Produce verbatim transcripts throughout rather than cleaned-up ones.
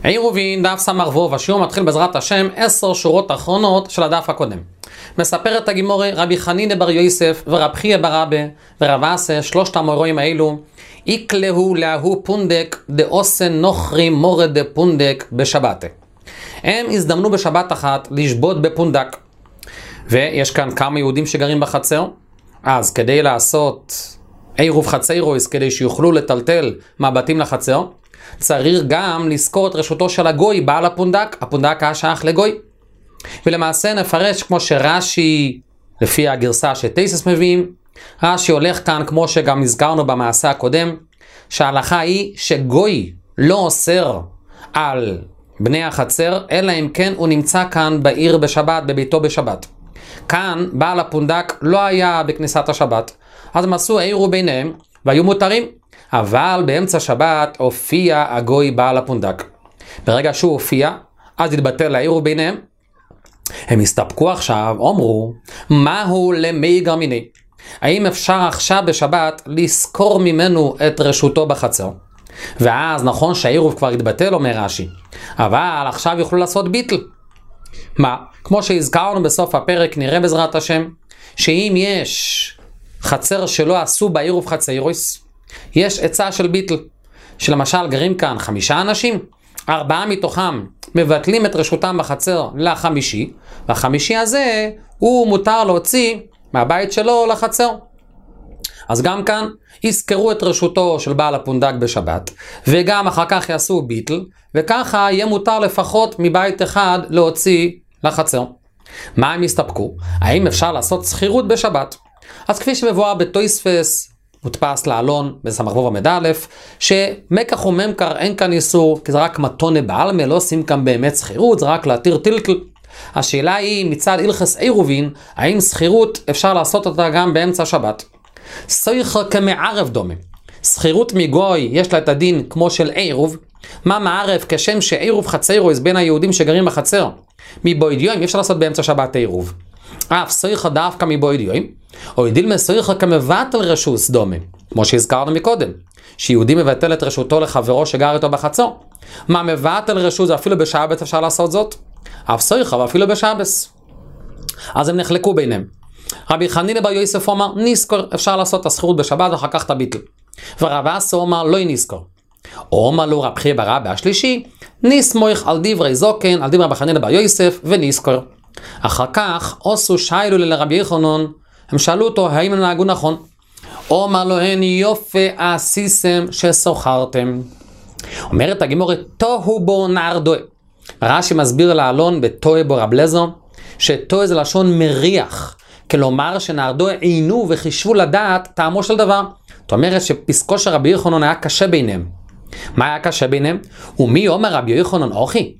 עירובין, דף סמ"ו, השיעור מתחיל בעזרת השם עשר שורות אחרונות של הדף הקודם. מספרת הגימורה, רבי חנינא בר יוסף ורב חייא בר אבא ורב אסא, שלושת המורים האלו, איקלהו להוא פונדק דאוסן נוכרי מורד דפונדק בשבת. הם הזדמנו בשבת אחת לשבות בפונדק. ויש כאן כמה יהודים שגרים בחצר, אז כדי לעשות עירוב חצרויס, כדי שיוכלו לטלטל מהבתים לחצר, צריך גם לזכור את רשותו של הגוי, בעל הפונדק. הפונדק היה שייך לגוי. ולמעשה נפרש כמו שרש"י, לפי הגרסה שטייסס מביאים, רש"י הולך כאן כמו שגם הזכרנו במעשה הקודם, שההלכה היא שגוי לא אוסר על בני החצר, אלא אם כן הוא נמצא כאן בעיר בשבת, בביתו בשבת. כאן בעל הפונדק לא היה בכניסת השבת, אז הם עשו עירוב ביניהם והיו מותרים. אבל באמצע שבת הופיע הגוי בעל הפונדק. ברגע שהוא הופיע, אז התבטל העירוב ביניהם. הם הסתפקו עכשיו, אומרו, מהו למי מיני? האם אפשר עכשיו בשבת לזכור ממנו את רשותו בחצר? ואז נכון שהעירוב כבר התבטל, אומר רש"י, אבל עכשיו יוכלו לעשות ביטל. מה? כמו שהזכרנו בסוף הפרק, נראה בעזרת השם, שאם יש חצר שלא עשו בעירוב חצרויס, יש עצה של ביטל, שלמשל גרים כאן חמישה אנשים, ארבעה מתוכם מבטלים את רשותם בחצר לחמישי, והחמישי הזה הוא מותר להוציא מהבית שלו לחצר. אז גם כאן יזכרו את רשותו של בעל הפונדק בשבת, וגם אחר כך יעשו ביטל, וככה יהיה מותר לפחות מבית אחד להוציא לחצר. מה הם יסתפקו? האם אפשר לעשות שכירות בשבת? אז כפי שמבואר בתויספס, מודפס לעלון בסמ"ו עמוד א', שמקח וממכר אין כאן איסור, כי זה רק מתונה בעלמא, לא עושים כאן באמת שכירות, זה רק להתיר טלטל. השאלה היא מצד הלכס עירובין, האם שכירות אפשר לעשות אותה גם באמצע שבת? סויכר כמערב דומה. שכירות מגוי יש לה את הדין כמו של עירוב. מה מערב? כשם שעירוב חצרויס בין היהודים שגרים בחצר מבעוד יום, אפשר לעשות באמצע שבת עירוב. אף סויכר דווקא מבעוד יום, או דילמה סויכר כמבטל רשוס דומה, כמו שהזכרנו מקודם, שיהודי מבטל את רשותו לחברו שגר איתו בחצר. מה מבטל רשות? אפילו בשבת אפשר לעשות זאת? אף סויכר ואפילו בשבת. אז הם נחלקו ביניהם. רבי חנינא בר יוסף אומר, נזכור, אפשר לעשות את השכירות בשבת ואחר כך את הביטל. ורב אסא אומר, לא נזכור. או אומר לו רב חייא בר אבא השלישי, נסמוך על דברי זוקן, על דברי רבי חנינא בר יוסף ונזכור. אחר כך עשו שיילו לרבי יוחנן, הם שאלו אותו האם הם נהגו נכון. אומר לו, הן יופי עשיתם ששכרתם. אומרת הגימורה, תוהו בו נער דוה. רש"י מסביר לעלון בתוהו בו רב לזר, שתוהו זה לשון מריח, כלומר שנער דוה עינו וחישבו לדעת טעמו של דבר. זאת אומרת שפסקו של רבי יוחנן היה קשה ביניהם. מה היה קשה ביניהם? ומי אומר רבי יוחנן אוכי?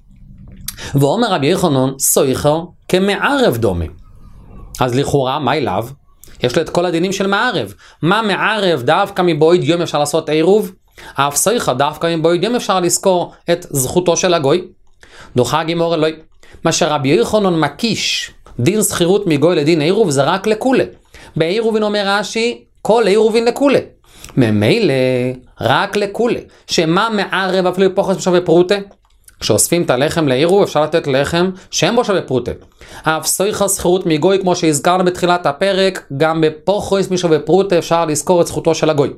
ואומר רבי יוחנן סויכר כמערב דומה. אז לכאורה מה אליו? יש לו את כל הדינים של מערב. מה מערב? דווקא מבעוד יום אפשר לעשות עירוב? אף סויכר דווקא מבעוד יום אפשר לזכור את זכותו של הגוי? דוחה הגימורה לא. מה שרבי יוחנן מקיש דין שכירות מגוי לדין עירוב זה רק לכולה. בעירובין אומר רש"י כל עירובין לכולה. ממילא רק לכולה. שמה מערב אפילו פוחס בשווה פרוטה? כשאוספים את הלחם לעירוב אפשר לתת לחם שהם בו שווה פרוטה. אף סויכר שכירות מגוי כמו שהזכרנו בתחילת הפרק, גם בפוחס משווה פרוטה אפשר לזכור את זכותו של הגוי.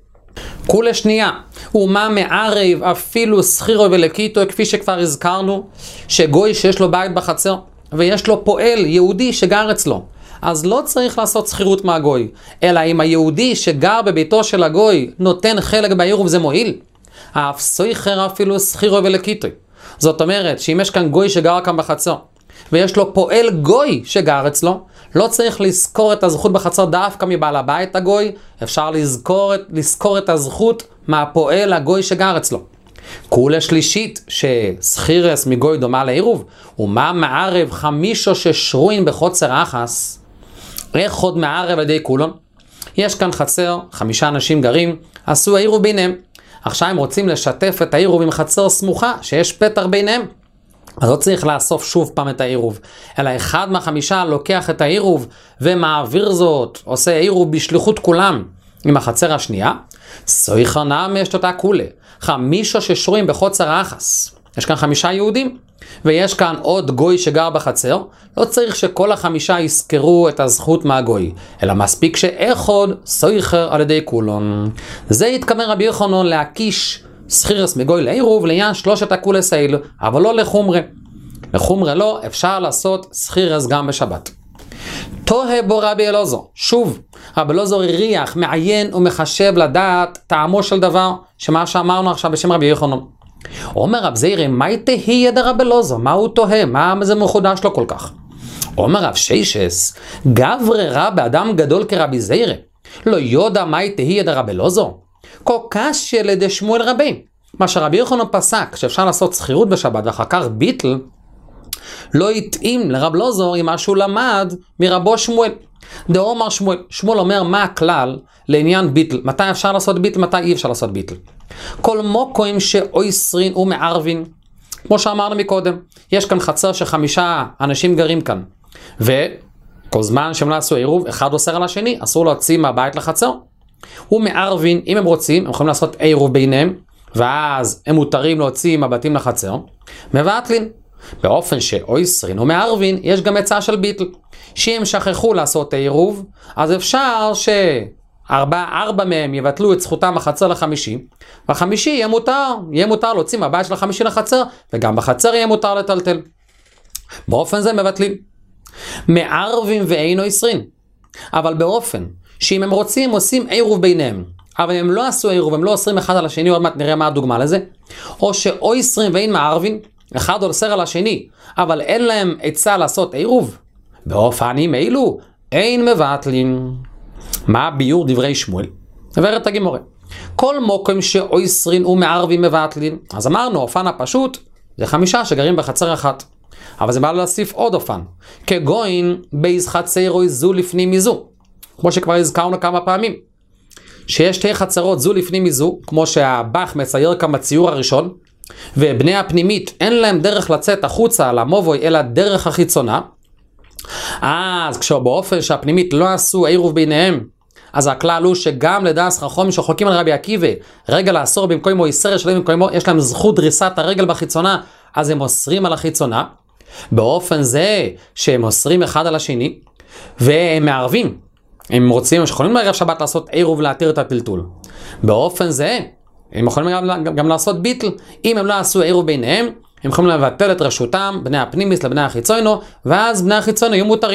כולה שנייה, ומה מערב אפילו שכירו ולקיטו, כפי שכבר הזכרנו, שגוי שיש לו בית בחצר ויש לו פועל יהודי שגר אצלו, אז לא צריך לעשות שכירות מהגוי, אלא אם היהודי שגר בביתו של הגוי נותן חלק בעירוב זה מועיל. אף סויכר אפילו שכירו ולקיטו. זאת אומרת שאם יש כאן גוי שגר כאן בחצר ויש לו פועל גוי שגר אצלו, לא צריך לזכור את הזכות בחצר דווקא מבעל הבית הגוי, אפשר לזכור, לזכור את הזכות מהפועל הגוי שגר אצלו. כולה שלישית ששכירס מגוי דומה לעירוב, ומה מערב חמישו ששרוין בחוצר אחס. איך עוד מערב על ידי כולון? יש כאן חצר, חמישה אנשים גרים, עשו העירוב ביניהם. עכשיו הם רוצים לשתף את העירוב עם חצר סמוכה שיש פתח ביניהם. אז לא צריך לאסוף שוב פעם את העירוב, אלא אחד מהחמישה לוקח את העירוב ומעביר זאת, עושה עירוב בשליחות כולם עם החצר השנייה. סויכר נעם יש אותה כולה, חמישו ששרויים בחוצר האחס. יש כאן חמישה יהודים, ויש כאן עוד גוי שגר בחצר, לא צריך שכל החמישה יזכרו את הזכות מהגוי, אלא מספיק שאחד סויחר על ידי כולון. זה התכוון רבי יוחנן להקיש סחירס מגוי לעירוב לעניין שלושת הכולס האלו, אבל לא לחומרה. לחומרה לא, אפשר לעשות סחירס גם בשבת. תוהה בו רבי אלעזר, שוב, רבי אלעזר הריח, מעיין ומחשב לדעת טעמו של דבר, שמה שאמרנו עכשיו בשם רבי יוחנן. אומר רב זירא, מהי תהייה דרבי אלעזר? מה הוא תוהה? מה זה מחודש לו כל כך? אומר רב ששס, גברי רע באדם גדול כרבי זירא, לא יודע מהי תהייה דרבי אלעזר? כל קשיא לדשמואל רבי. מה שרבי יוחנן פסק, שאפשר לעשות שכירות בשבת ואחר כך ביטל, לא התאים לרב אלעזר עם מה שהוא למד מרבו שמואל. דאמר שמואל, שמואל אומר מה הכלל לעניין ביטל, מתי אפשר לעשות ביטל, מתי אי אפשר לעשות ביטל. כל מוקוים שאויסרין ומערבין, כמו שאמרנו מקודם, יש כאן חצר שחמישה אנשים גרים כאן, וכל זמן שהם לא עשו עירוב, אחד אוסר על השני, אסור להוציא מהבית לחצר. ומערבין, אם הם רוצים, הם יכולים לעשות עירוב ביניהם, ואז הם מותרים להוציא מהבתים לחצר, מבטלין. באופן שאויסרין ומערבין, יש גם הצעה של ביטל. שאם שכחו לעשות עירוב, אז אפשר שארבע ארבע מהם יבטלו את זכותם החצר לחמישי, והחמישי יהיה מותר, יהיה מותר להוציא מהבית של החמישי לחצר, וגם בחצר יהיה מותר לטלטל. באופן זה מבטלים. מערבים ואין אויסרין. אבל באופן שאם הם רוצים, עושים עירוב ביניהם, אבל הם לא עשו עירוב, הם לא אוסרים אחד על השני, עוד מעט נראה מה הדוגמה לזה, או שאויסרין ואין מערבין, אחד אוסר על השני, אבל אין להם עצה לעשות עירוב, באופנים אילו אין מבטלים. מה ביור דברי שמואל? עברת הגמורה. כל מוקם שאויסרין ומערבים מבטלים, אז אמרנו, אופן הפשוט זה חמישה שגרים בחצר אחת, אבל זה בא להוסיף עוד אופן, כגוין בייז חצרו זו לפני מזו, כמו שכבר הזכרנו כמה פעמים, שיש שתי חצרות זו לפני מזו, כמו שהבח מצייר כאן בציור הראשון, ובני הפנימית אין להם דרך לצאת החוצה למובוי אלא דרך החיצונה, אז כשבאופן שהפנימית לא עשו עירוב ביניהם, אז הכלל הוא שגם לדעת חכמים שחולקים על רבי עקיבא, רגל לאסור במקומו איסר שלהם במקומו, יש להם זכות דריסת הרגל בחיצונה, אז הם אוסרים על החיצונה, באופן זה שהם אוסרים אחד על השני, והם מערבים, הם רוצים, הם יכולים בערב שבת לעשות עירוב ולהתיר את הטלטול, באופן זה הם יכולים גם, גם, גם לעשות ביטל, אם הם לא עשו עירוב ביניהם, הם יכולים לבטל את רשותם, בני הפנימיס לבני החיצונו, ואז בני החיצונו יהיו מותרים.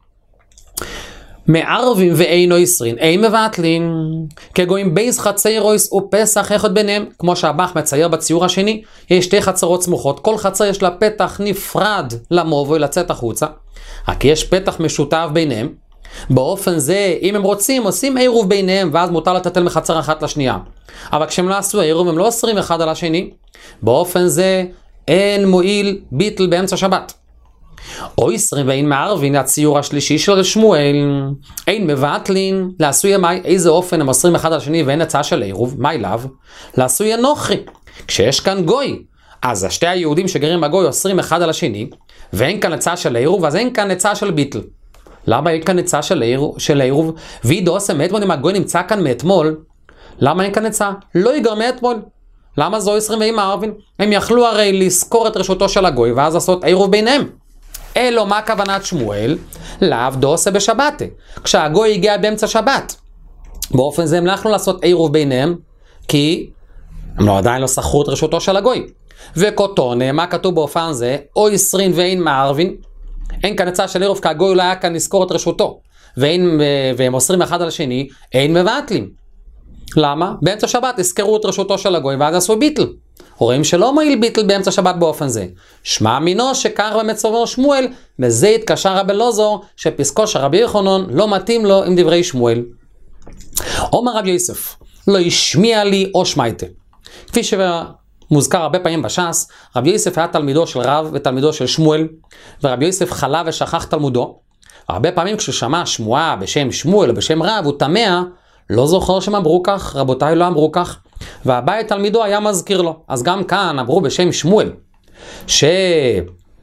מערבים ואין אויסרין, אין מבטלין, כגויים בייס חצרויס ופסח אחד ביניהם, כמו שהבח מצייר בציור השני, יש שתי חצרות סמוכות, כל חצר יש לה פתח נפרד למובוי לצאת החוצה, רק יש פתח משותף ביניהם, באופן זה, אם הם רוצים, עושים עירוב ביניהם, ואז מותר לטלטל מחצר אחת לשנייה. אבל כשהם לא עשו עירוב, הם לא אוסרים אחד על השני, באופן זה, אין מועיל ביטל באמצע שבת. אויסרין ואין מערבין, הציור השלישי של שמואל, אין מבטלין, לעשוי המי, איזה אופן הם אוסרים אחד על השני, ואין הצעה של עירוב, מה אליו? לעשוי הנוכרי. כשיש כאן גוי, אז השתי היהודים שגרים בגוי אוסרים אחד על השני, ואין כאן הצעה של עירוב, אז אין כאן הצעה של ביטל. למה אין כאן הצעה של עירוב? וידו עושה מאתמול, אם הגוי נמצא כאן מאתמול, למה אין כאן הצעה? לא ייגר מאתמול. למה זו עשרים ואין מערבין? הם יכלו הרי לזכור את רשותו של הגוי, ואז לעשות עירוב ביניהם. אלו מה כוונת שמואל? לאו דעושה בשבת. כשהגוי הגיע באמצע שבת. באופן זה הם לא יכלו לעשות עירוב ביניהם, כי הם לא עדיין לא שכרו את רשותו של הגוי. וכותונה, מה כתוב באופן זה? או עשרים ואין מערבין, אין כאן הצעה של עירוב, כי הגוי לא היה כאן לזכור את רשותו, ואין, והם אוסרים אחד על השני, אין מבטלים. למה? באמצע שבת הזכרו את רשותו של הגוי, ואז עשו ביטל. רואים שלא מועיל ביטל באמצע שבת באופן זה. שמע מינו שכך במצובר שמואל, וזה התקשר רבי אלעזר, שפסקו של רבי יוחנן לא מתאים לו עם דברי שמואל. אומר רבי יוסף, לא השמיע לי או שמייתה. כפי שמוזכר הרבה פעמים בש"ס, רבי יוסף היה תלמידו של רב ותלמידו של שמואל, ורבי יוסף חלה ושכח תלמודו. הרבה פעמים כשהוא שמע שמועה בשם שמואל או בשם רב, הוא תמה, לא זוכר שהם אמרו כך, רבותיי לא אמרו כך, והבית תלמידו היה מזכיר לו. אז גם כאן אמרו בשם שמואל, ששתי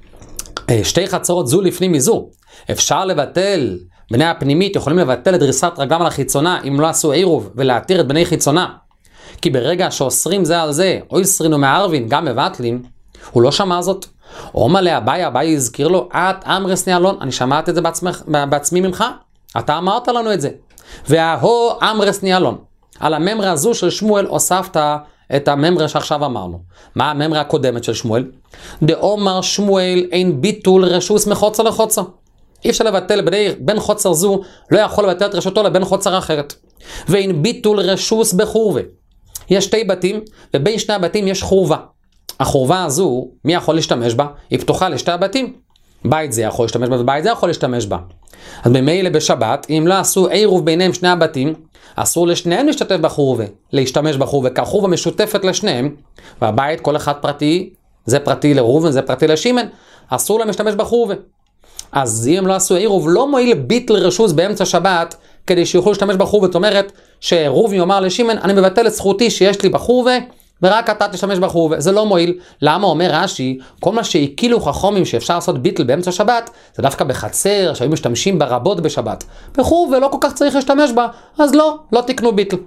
חצרות זו לפני מזו, אפשר לבטל, בני הפנימית יכולים לבטל את דריסת רגלם על החיצונה, אם לא עשו עירוב, ולהתיר את בני חיצונה. כי ברגע שאוסרים זה על זה, או אוסרים ומערבין, גם מבטלים, הוא לא שמע זאת. אומר לאביי, אביי הזכיר לו, את אמרס ניאלון, אני שמעתי את זה בעצמך, בעצמי ממך, אתה אמרת לנו את זה. וההו אמרס ניאלון, על הממרה הזו של שמואל הוספת את הממרה שעכשיו אמרנו. מה הממרה הקודמת של שמואל? דאמר שמואל אין ביטול רשוס מחוצר לחוצר. אי אפשר לבטל בין, בין חוצר זו, לא יכול לבטל את רשותו לבין חוצר אחרת. ואין ביטול רשוס בחורבה. יש שתי בתים, ובין שני הבתים יש חורבה. החורבה הזו, מי יכול להשתמש בה? היא פתוחה לשתי הבתים. בית זה יכול להשתמש בה, ובית זה יכול להשתמש בה. אז במילא בשבת, אם לא עשו עירוב ביניהם שני הבתים, אסור לשניהם להשתתף בחורבה, להשתמש בחורבה, כי החורבה משותפת לשניהם, והבית כל אחד פרטי, זה פרטי לראובן, זה פרטי לשמעון, אסור להם להשתמש בחורבה. אז אם לא עשו עירוב, לא מועיל ביטל רשוס באמצע שבת, כדי שיוכלו להשתמש בחורבה. זאת אומרת, שראובן יאמר לשמעון, אני מבטל את זכותי שיש לי בחורבה, ורק אתה תשתמש בחורבה. זה לא מועיל. למה? אומר רש"י, כל מה שהקילו חכמים שאפשר לעשות ביטל באמצע שבת, זה דווקא בחצר, שהיו משתמשים ברבות בשבת. בחורבה לא כל כך צריך להשתמש בה, אז לא, לא תקנו ביטל.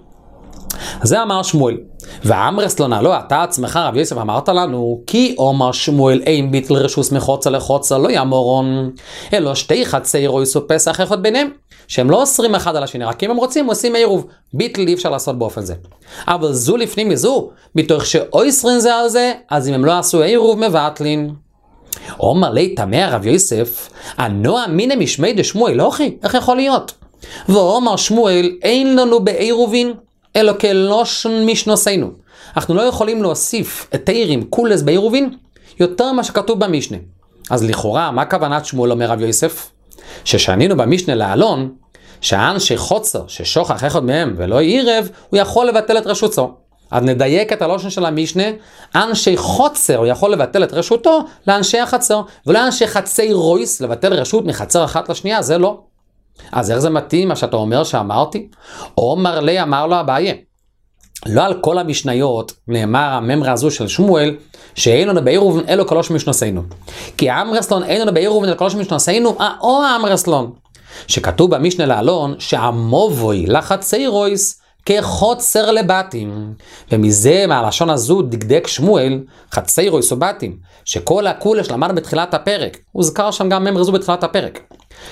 זה אמר שמואל. ואמרס לא נעלו, אתה עצמך רב יוסף אמרת לנו, כי אומר שמואל אין ביטל רשוס מחוצה לחוצה לא יאמורון, אלא שתי חצי רויסו פסח אחד ביניהם, שהם לא אוסרים אחד על השני, רק אם הם רוצים עושים עירוב. ביטל אי אפשר לעשות באופן זה. אבל זו לפנים מזו, מתוך שאויסרין זה על זה, אז אם הם לא עשו עירוב מבטלין. אומר לי תמה רב יוסף, הנוע מיני משמי דשמואל, לא אחי, איך יכול להיות? ואומר שמואל, אין לנו בעירובין, אלא כלושן משנוסינו. אנחנו לא יכולים להוסיף את תירים קולס בעירובין, יותר ממה שכתוב במשנה. אז לכאורה, מה כוונת שמואל אומר רב יוסף? ששענינו במשנה לאלון, שהאנשי חוצר ששוכח אחד מהם ולא עירב, הוא יכול לבטל את רשותו. אז נדייק את הלושן של המשנה, אנשי חוצר הוא יכול לבטל את רשותו לאנשי החצר, ולא אנשי חצי רויס לבטל רשות מחצר אחת לשנייה, זה לא. אז איך זה מתאים מה שאתה אומר שאמרתי? אומר לי אמר לו אביי, לא על כל המשניות נאמר הממרה הזו של שמואל, שאין לנו בעירובן אלו קלוש משנוסינו. כי האמרסלון אין לנו בעירובן אלו קלוש משנוסינו, או האמרסלון. שכתוב במשנה לאלון, שהמובוי לחצי רויס כחוצר לבתים. ומזה מהלשון הזו דקדק שמואל, חצי רויס ובתים, שכל הכולש למד בתחילת הפרק. הוזכר שם גם ממרה זו בתחילת הפרק.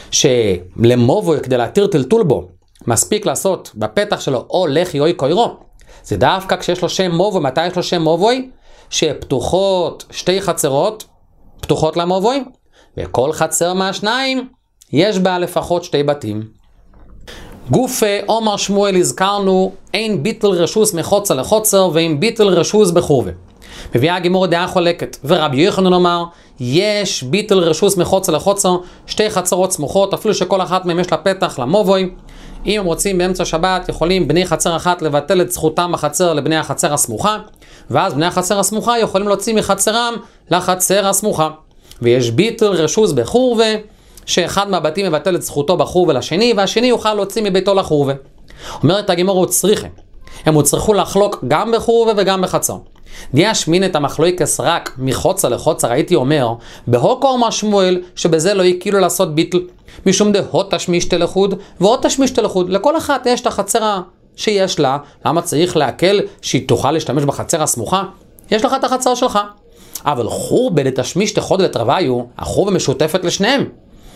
שלמובוי כדי להתיר טלטול בו, מספיק לעשות בפתח שלו או לכי אוי קוירו. זה דווקא כשיש לו שם מובוי. מתי יש לו שם מובוי? שפתוחות שתי חצרות, פתוחות למובוי, וכל חצר מהשניים יש בה לפחות שתי בתים. גוף אומר שמואל הזכרנו, אין ביטל רשוס מחוצר לחוצר, ואין ביטל רשוס בחורבה. מביאה הגימור דעה חולקת, ורבי יוחנן אומר, יש ביטל רשוס מחוצר לחוצר, שתי חצרות סמוכות, אפילו שכל אחת מהם יש לה פתח למובוי. אם הם רוצים באמצע שבת, יכולים בני חצר אחת לבטל את זכותם בחצר לבני החצר הסמוכה, ואז בני החצר הסמוכה יכולים להוציא מחצרם לחצר הסמוכה. ויש ביטל רשוס בחורבה, שאחד מהבתים מבטל את זכותו בחורבה לשני, והשני יוכל להוציא מביתו לחורבה. אומרת הגימור, הוא צריכה. הם הוצרכו לחלוק גם בחורבה וגם בחצר. דיאשמין את המחלוקס רק מחוצה לחוצה, הייתי אומר, בהוקו אומר שמואל, שבזה לא יקילו לעשות ביטל, משום דה תשמיש תלחוד, ועוד תשמיש תלחוד, לכל אחת יש את החצרה שיש לה, למה צריך להקל שהיא תוכל להשתמש בחצר הסמוכה? יש לך את החצר שלך. אבל חורבה לתשמיש תחוד ולתרוויו, החורבה משותפת לשניהם.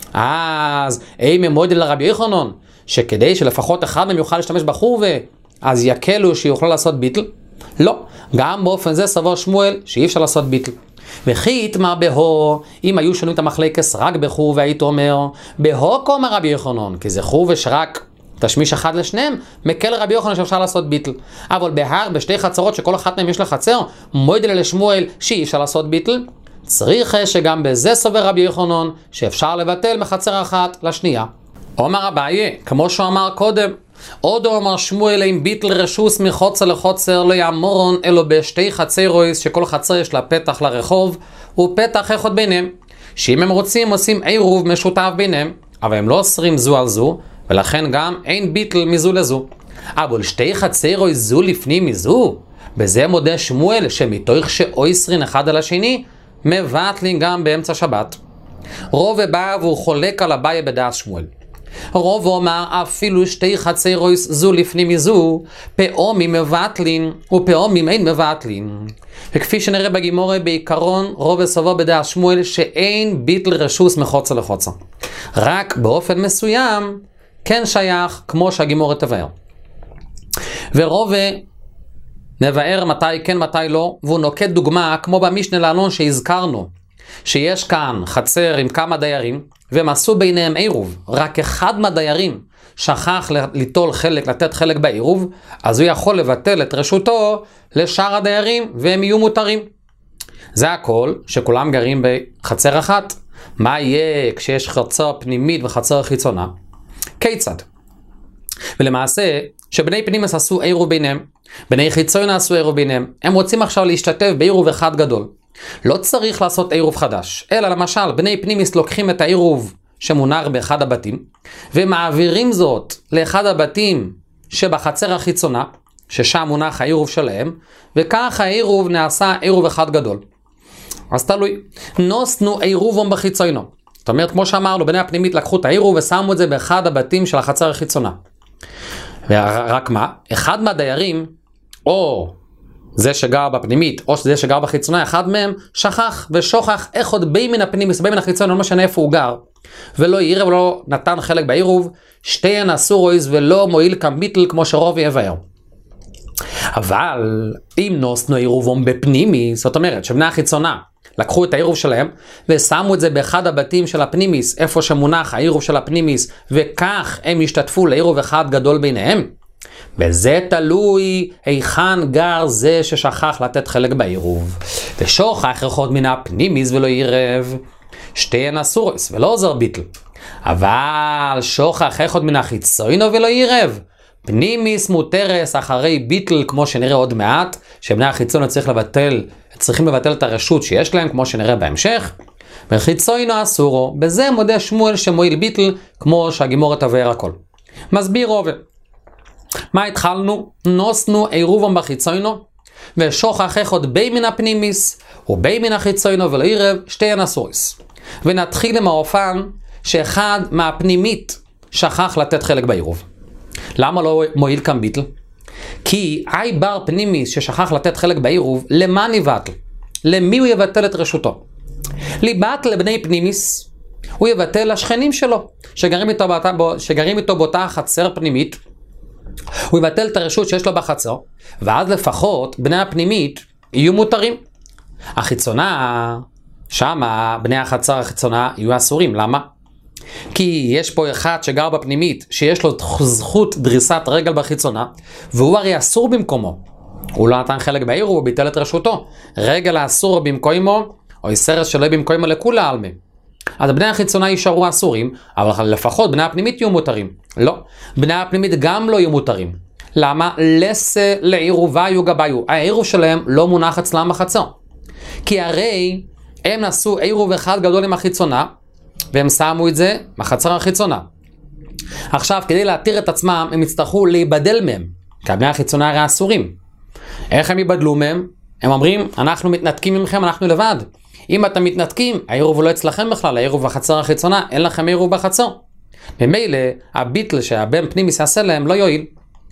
אז אי ממוידל לרבי יוחנן, שכדי שלפחות אחד מהם יוכל להשתמש בחורבה, אז יקלו שיוכלו לעשות ביטל? לא, גם באופן זה סבור שמואל שאי אפשר לעשות ביטל. וכי יתמר בהו, אם היו שונים את המחלקס רק בחורבה, היית אומר, בהו קומר רבי יוחנן, כי זה חורבה שרק תשמיש אחד לשניהם, מקל רבי יוחנן שאפשר לעשות ביטל. אבל בהר, בשתי חצרות שכל אחת מהם יש לה חצר, מוידל לשמואל שאי אפשר לעשות ביטל, צריך שגם בזה סובר רבי יוחנן שאפשר לבטל מחצר אחת לשנייה. אומר אביי, כמו שהוא אמר קודם, עוד אומר שמואל עם ביטל רשוס מחוצר לחוצר לא יאמורון אלו בשתי חצי רויס שכל חצר יש לה פתח לרחוב ופתח אחד ביניהם, שאם הם רוצים עושים עירוב משותף ביניהם, אבל הם לא אוסרים זו על זו, ולכן גם אין ביטל מזו לזו. אבל שתי חצי רויס זו לפנים מזו, בזה מודה שמואל שמתוך שאויסרין אחד על השני מבטלים גם באמצע שבת. רוב בא והוא חולק על אביי בדעת שמואל, רוב אומר אפילו שתי חצרויס זו לפני מזו, פעומים מבטלין ופעומים אין מבטלין. וכפי שנראה בגימורה בעיקרון, רוב וסבו בדעה שמואל שאין ביטל רשוס מחוצה לחוצה. רק באופן מסוים כן שייך כמו שהגימורה תבאר. ורוב נבאר מתי כן מתי לא, והוא נוקט דוגמה כמו במשנה לאלון שהזכרנו, שיש כאן חצר עם כמה דיירים, והם עשו ביניהם עירוב, רק אחד מהדיירים שכח ליטול חלק, לתת חלק בעירוב, אז הוא יכול לבטל את רשותו לשאר הדיירים, והם יהיו מותרים. זה הכל, שכולם גרים בחצר אחת. מה יהיה כשיש חצר פנימית וחצר חיצונה? כיצד? ולמעשה, שבני פנימס עשו עירוב ביניהם, בני חיצונה עשו עירוב ביניהם, הם רוצים עכשיו להשתתף בעירוב אחד גדול. לא צריך לעשות עירוב חדש, אלא למשל, בני פנימיס לוקחים את העירוב שמונח באחד הבתים, ומעבירים זאת לאחד הבתים שבחצר החיצונה, ששם מונח העירוב שלהם, וכך העירוב נעשה עירוב אחד גדול. אז תלוי, נוסנו עירובום בחיצונו. זאת אומרת, כמו שאמרנו, בני הפנימית לקחו את העירוב ושמו את זה באחד הבתים של החצר החיצונה. ורק מה? אחד מהדיירים, או זה שגר בפנימית, או זה שגר בחיצונה, אחד מהם שכח ושוכח איך עוד בי מן הפנימית, בי מן החיצונה, לא משנה איפה הוא גר, ולא עירב ולא נתן חלק בעירוב, שתיהן אסורויז ולא מועיל כביטל כמו שרוב יבאר. אבל אם נוסנו עירובום בפנימי, זאת אומרת שבני החיצונה לקחו את העירוב שלהם ושמו את זה באחד הבתים של הפנימיס, איפה שמונח העירוב של הפנימיס, וכך הם השתתפו לעירוב אחד גדול ביניהם, וזה תלוי היכן גר זה ששכח לתת חלק בעירוב. ושוכח אחד מן הפנימיס ולא עירב, שתיהן אסורס ולא עוזר ביטל. אבל שוכח אחד מן החיצונו ולא עירב, פנימיס מותרס אחרי ביטל, כמו שנראה עוד מעט, שבני החיצונו צריך לבטל, צריכים לבטל את הרשות שיש להם, כמו שנראה בהמשך. וחיצונו אסורו, בזה מודה שמואל שמועיל ביטל, כמו שהגימורה תבאר הכל. מסביר עובד. מה התחלנו? נוסנו עירובם בחיצונו, ושוכח אחד בי מן הפנימיס, ובי מן החיצונו ולא עירב, שתיהן אסוריס. ונתחיל עם האופן שאחד מהפנימית שכח לתת חלק בעירוב. למה לא מועיל כאן ביטל? כי אי בר פנימיס ששכח לתת חלק בעירוב, למה נבטל? למי הוא יבטל את רשותו? ליבטל לבני פנימיס, הוא יבטל לשכנים שלו, שגרים איתו, באותה, שגרים איתו באותה חצר פנימית, הוא יבטל את הרשות שיש לו בחצר, ואז לפחות בני הפנימית יהיו מותרים. החיצונה, שם בני החצר החיצונה יהיו אסורים. למה? כי יש פה אחד שגר בפנימית, שיש לו זכות דריסת רגל בחיצונה, והוא הרי אסור במקומו. הוא לא נתן חלק בעירוב, הוא ביטל את רשותו. רגל האסור במקומו, או יסרס שלא במקומו לכולה עלמה. אז בני החיצונה יישארו אסורים, אבל לפחות בני הפנימית יהיו מותרים. לא, בני הפנימית גם לא יהיו מותרים. למה? לסה לעירובה יהיו גביו. העירוב שלהם לא מונח אצלם בחצר. כי הרי הם עשו עירוב אחד גדול עם החיצונה, והם שמו את זה בחצר החיצונה. עכשיו, כדי להתיר את עצמם, הם יצטרכו להיבדל מהם, כי בני החיצונה הרי אסורים. איך הם ייבדלו מהם? הם אומרים, אנחנו מתנתקים ממכם, אנחנו לבד. אם אתם מתנתקים, העירוב לא אצלכם בכלל, העירוב בחצר החיצונה, אין לכם עירוב בחצר. ממילא, הביטל שהבן פנימיס יעשה להם לא יועיל.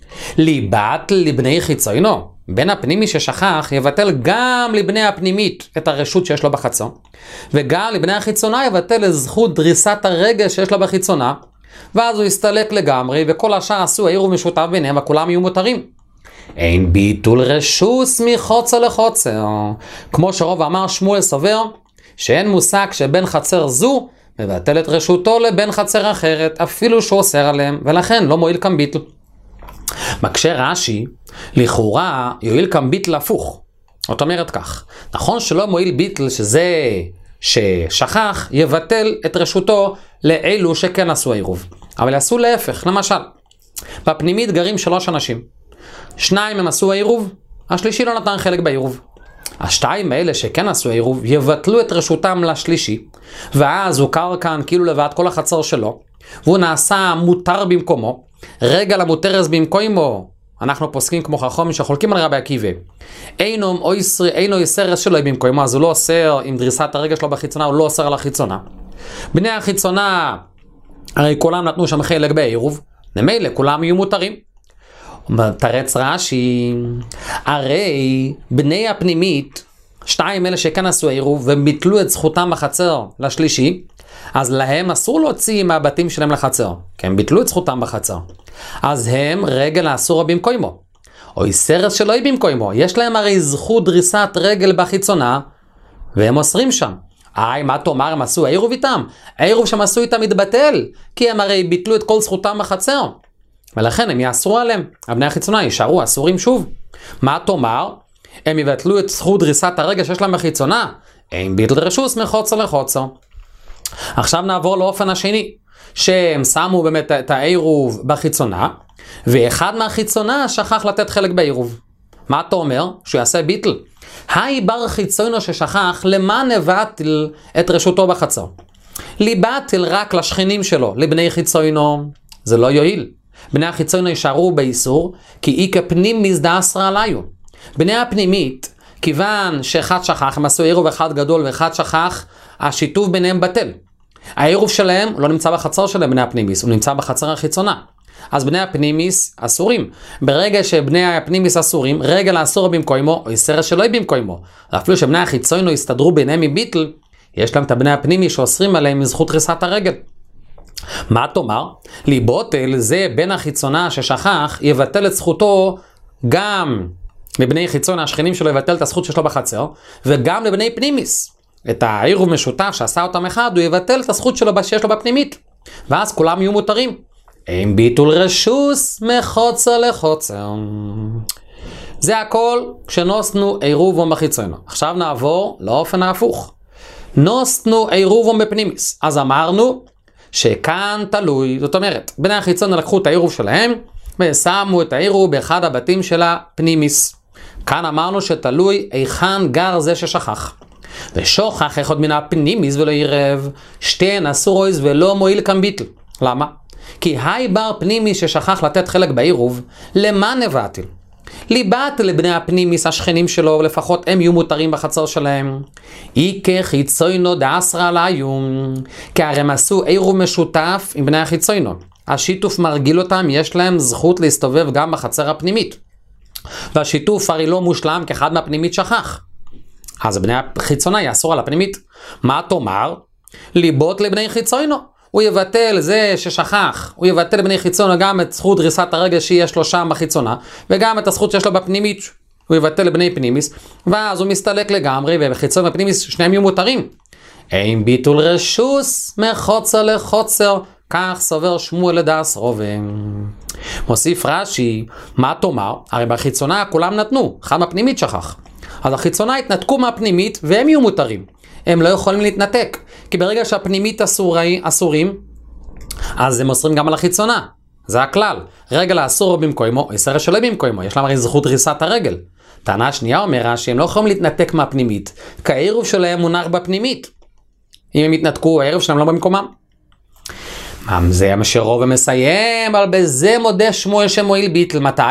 ליבטל לבני חיצונו, בן הפנימי ששכח יבטל גם לבני הפנימית את הרשות שיש לו בחצר, וגם לבני החיצונה יבטל לזכות דריסת הרגל שיש לו בחיצונה, ואז הוא יסתלק לגמרי, וכל השאר עשו עירוב משותף ביניהם, וכולם יהיו מותרים. אין ביטול רשוס מחוצר לחוצר. כמו שרוב אמר, שמואל סובר שאין מושג שבין חצר זו מבטל את רשותו לבין חצר אחרת, אפילו שהוא אוסר עליהם, ולכן לא מועיל כאן ביטל. מקשה רש"י, לכאורה יועיל כאן ביטל הפוך. זאת אומרת כך, נכון שלא מועיל ביטל שזה ששכח יבטל את רשותו לאלו שכן עשו עירוב, אבל יעשו להפך. למשל, בפנימית גרים שלוש אנשים, שניים הם עשו עירוב, השלישי לא נתן חלק בעירוב. השתיים האלה שכן עשו עירוב יבטלו את רשותם לשלישי, ואז הוא קר כאן כאילו לבד כל החצר שלו, והוא נעשה מותר במקומו. רגל המותרס במקומו, אנחנו פוסקים כמו חכמים שחולקים על רבי עקיבא, אינו אויסר, אינו יסרס שלו במקומו, אז הוא לא אוסר עם דריסת הרגל שלו בחיצונה, הוא לא אוסר על החיצונה. בני החיצונה הרי כולם נתנו שם חלק בעירוב, ממילא כולם יהיו מותרים. תרץ רש"י, הרי בני הפנימית, שתיים אלה שכן עשו עירוב וביטלו את זכותם בחצר לשלישי, אז להם אסור להוציא מהבתים שלהם לחצר, כי הם ביטלו את זכותם בחצר. אז הם רגל האסורה במקומו, או איסרס שלא היא במקומו, יש להם הרי זכות דריסת רגל בחיצונה, והם אוסרים שם. איי, מה תאמר, הם עשו עירוב איתם? העירוב שהם עשו איתם מתבטל, כי הם הרי ביטלו את כל זכותם בחצר. ולכן הם יאסרו עליהם. הבני החיצונה יישארו אסורים שוב. מה תאמר? הם יבטלו את זכות דריסת הרגל שיש להם בחיצונה. אין ביטל רשוס מחוצר לחוצר. עכשיו נעבור לאופן השני, שהם שמו באמת את העירוב בחיצונה, ואחד מהחיצונה שכח לתת חלק בעירוב. מה אתה אומר? שהוא יעשה ביטל. היי בר חיצונו ששכח, למה נבטל את רשותו בחצר? ליבטל רק לשכנים שלו, לבני חיצונו. זה לא יועיל. בני החיצונו יישארו באיסור, כי אי כפנים מזדה אסרה עליו. בני הפנימית, כיוון שאחד שכח, הם עשו עירוב אחד גדול ואחד שכח, השיתוף ביניהם בטל. העירוב שלהם לא נמצא בחצר שלהם, בני הפנימיס, הוא נמצא בחצר החיצונה. אז בני הפנימיס אסורים. ברגע שבני הפנימיס אסורים, רגל האסור במקומו, או איסרס שלא היא במקומו. אפילו שבני החיצונו יסתדרו ביניהם מביטל, יש להם את הבני הפנימי שאוסרים עליהם מזכות דריסת הרגל. מה תאמר? ליבוטל זה בן החיצונה ששכח, יבטל את זכותו גם לבני חיצונה, השכנים שלו יבטל את הזכות שלו בחצר, וגם לבני פנימיס. את העירוב משותף שעשה אותם אחד, הוא יבטל את הזכות שלו שיש לו בפנימית. ואז כולם יהיו מותרים. אין ביטול רשוס מחוצר לחוצר. זה הכל כשנוסנו עירובום בחיצונו. עכשיו נעבור לאופן ההפוך. נוסנו עירובום בפנימיס. אז אמרנו שכאן תלוי, זאת אומרת, בני החיצונו לקחו את העירוב שלהם, ושמו את העירוב באחד הבתים של הפנימיס. כאן אמרנו שתלוי איכן גר זה ששכח. ושוכח אחד מן הפנימיס ולא עירב, שתיהן אסור אויז ולא מועיל כאן ביטל. למה? כי היי בר פנימי ששכח לתת חלק בעירוב, למה נבטל? ליבטל לבני הפנימיס השכנים שלו, ולפחות הם יהיו מותרים בחצר שלהם. אי כחיצוינו דאסרה עליום, כי הרי הם עשו עירוב משותף עם בני החיצוינו. השיתוף מרגיל אותם, יש להם זכות להסתובב גם בחצר הפנימית. והשיתוף הרי לא מושלם, כי אחד מהפנימית שכח. אז בני החיצונה יאסור על הפנימית. מה תאמר? ליבות לבני חיצונו. הוא יבטל זה ששכח, הוא יבטל לבני חיצונה גם את זכות דריסת הרגל שיש לו שם בחיצונה, וגם את הזכות שיש לו בפנימית, הוא יבטל לבני פנימיס, ואז הוא מסתלק לגמרי, ובחיצון ופנימיס שניהם יהיו מותרים. אין ביטול רשוס מחוצר לחוצר, כך סובר שמואל לדעס רובה. מוסיף רש"י, מה תאמר? הרי בחיצונה כולם נתנו, אחד מהפנימית שכח. אז החיצונה התנתקו מהפנימית והם יהיו מותרים. הם לא יכולים להתנתק, כי ברגע שהפנימית אסורי, אסורים, אז הם אוסרים גם על החיצונה. זה הכלל. רגל האסור במקומו, איסרס שלא במקומו, יש להם הרי זכות דריסת הרגל. טענה שנייה אומרה שהם לא יכולים להתנתק מהפנימית, כי העירוב שלהם מונח בפנימית. אם הם יתנתקו, העירוב שלהם לא במקומם. זה מה שרוב ומסיים, אבל בזה מודה שמואל שמועיל ביטל. מתי?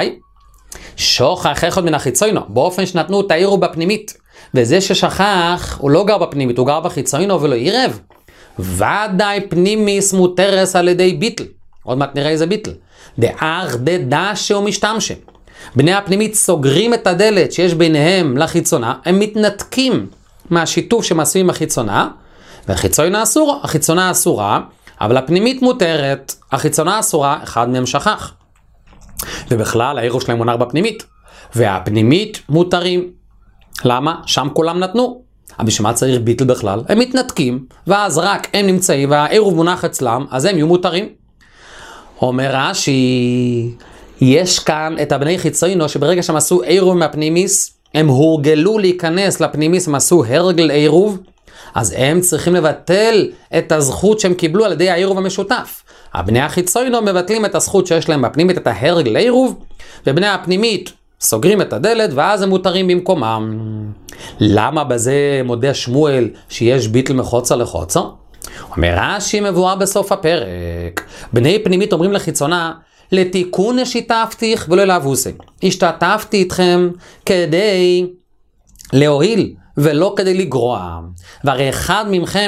שוכח אחד מן החיצונו, באופן שנתנו את העירוב בפנימית. וזה ששכח, הוא לא גר בפנימית, הוא גר בחיצונו ולא עירב. ודאי פנימיס מותרס על ידי ביטל. עוד מעט נראה איזה ביטל. דאח דדשה ומשתמשה. בני הפנימית סוגרים את הדלת שיש ביניהם לחיצונה, הם מתנתקים מהשיתוף שמעשו עם החיצונה, והחיצונה אסורה, החיצונה אסורה, אבל הפנימית מותרת, החיצונה אסורה, אחד מהם שכח. ובכלל העירוב שלהם מונח בפנימית, והפנימית מותרים. למה? שם כולם נתנו. אבל בשביל מה צריך ביטל בכלל? הם מתנתקים, ואז רק הם נמצאים, והעירוב מונח אצלם, אז הם יהיו מותרים. אומר רש"י, יש כאן את הבני חיצונו, שברגע שהם עשו עירוב מהפנימיס, הם הורגלו להיכנס לפנימיס, הם עשו הרגל עירוב, אז הם צריכים לבטל את הזכות שהם קיבלו על ידי העירוב המשותף. הבני החיצונו מבטלים את הזכות שיש להם בפנימית, את ההרגל עירוב, ובני הפנימית סוגרים את הדלת, ואז הם מותרים במקומם. למה בזה מודה שמואל שיש ביטל מחוצר לחוצר? אומר רש"י מבואר בסוף הפרק. בני פנימית אומרים לחיצונה, לתיקון השיתפתיך ולא להבוסי. השתתפתי איתכם כדי להועיל ולא כדי לגרוע. והרי אחד ממכם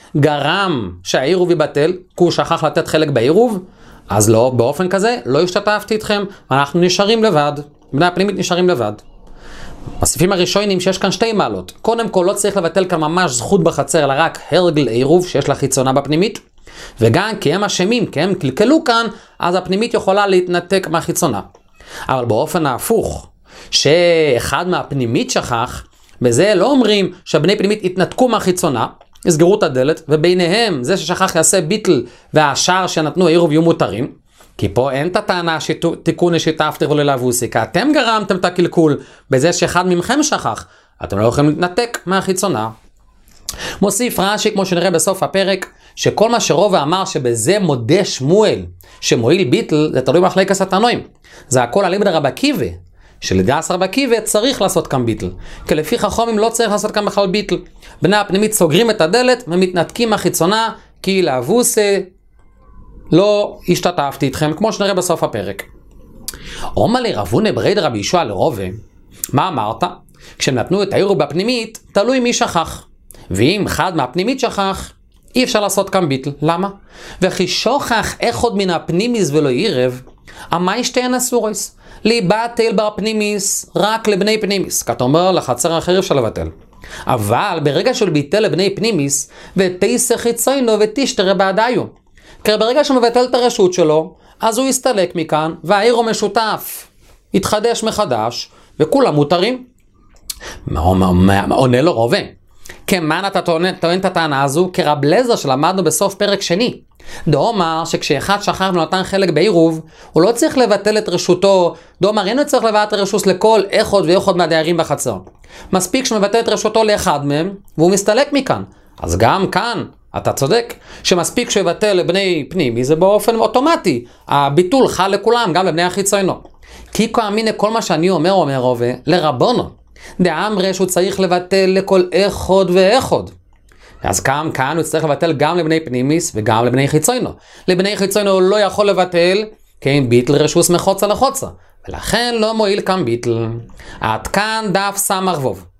גרם שהעירוב יבטל, כי הוא שכח לתת חלק בעירוב, אז לא, באופן כזה, לא השתתפתי איתכם, אנחנו נשארים לבד, בני הפנימית נשארים לבד. בסעיפים הראשונים שיש כאן שתי מעלות. קודם כל לא צריך לבטל כאן ממש זכות בחצר, אלא רק הרגל עירוב שיש לה חיצונה בפנימית. וגם כי הם אשמים, כי הם קלקלו כאן, אז הפנימית יכולה להתנתק מהחיצונה. אבל באופן ההפוך, שאחד מהפנימית שכח, בזה לא אומרים שהבני פנימית התנתקו מהחיצונה, יסגרו את הדלת, וביניהם זה ששכח יעשה ביטל והשאר שנתנו עירוב יהיו מותרים. כי פה אין את הטענה שתיקון שיתפתי וללבוסי, כי אתם גרמתם את הקלקול בזה שאחד ממכם שכח, אתם לא יכולים להתנתק מהחיצונה. מוסיף רש"י, כמו שנראה בסוף הפרק, שכל מה שרובע אמר שבזה מודה שמואל, שמועיל ביטל, זה תלוי מחלקת התנועים. זה הכל על לימוד רבי עקיבא, שלדעת רבי עקיבא צריך לעשות כאן ביטל. כי לפי חכמים לא צריך לעשות כאן בכלל ביטל. בני הפנימית סוגרים את הדלת ומתנתקים מהחיצונה, כי לבוסי לא השתתפתי איתכם, כמו שנראה בסוף הפרק. אומר לי רב הונא ברי דרבי יהושע לרובע, מה אמרת? כשהם נתנו את העירוב בפנימית, תלוי מי שכח. ואם אחד מהפנימית שכח, אי אפשר לעשות כאן ביטל. למה? וכי שוכח אחד מן הפנימיס ולא עירב, המאי שתיהן אסוריס. להיבטל בר פנימיס רק לבני פנימיס. כי אתה אומר לחצר האחר אפשר לבטל. אבל ברגע של ביטל לבני פנימיס, ותיסח חיצונו ותשתרה בעדיו. כי ברגע שהוא מבטל את הרשות שלו, אז הוא יסתלק מכאן, והעירוב משותף יתחדש מחדש, וכולם מותרים. עונה לו רובע, כמן אתה טוען, טוען את הטענה הזו? כרב לזר שלמדנו בסוף פרק שני. דאמר שכשאחד שכח ונתן חלק בעירוב, הוא לא צריך לבטל את רשותו. דאמר אינו צריך לבטל את הרשות לכל אחד ואחד מהדיירים בחצר. מספיק שמבטל את רשותו לאחד מהם, והוא מסתלק מכאן. אז גם כאן, אתה צודק, שמספיק שיבטל לבני פנימי, זה באופן אוטומטי. הביטול חל לכולם, גם לבני החיצונו. כי כאמינא כל מה שאני אומר, אומר רובע, לרבונו. דאמרי שהוא צריך לבטל לכל אחד ואחד. אז כאן, כאן הוא צריך לבטל גם לבני פנימיס וגם לבני חיצונו. לבני חיצונו הוא לא יכול לבטל, כי אין ביטל רשוס מחוצה לחוצה. ולכן לא מועיל כאן ביטל. עד כאן דף סמ"ך וו.